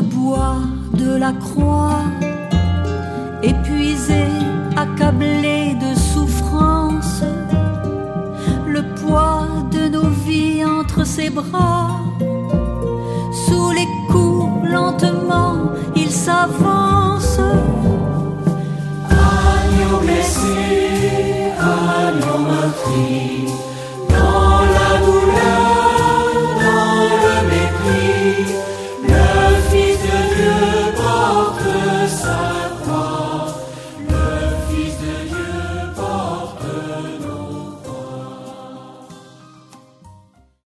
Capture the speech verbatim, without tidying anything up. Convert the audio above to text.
bois de la croix, épuisé, accablé de souffrance, le poids de nos vies entre ses bras. Sous les coups, lentement, il s'avance.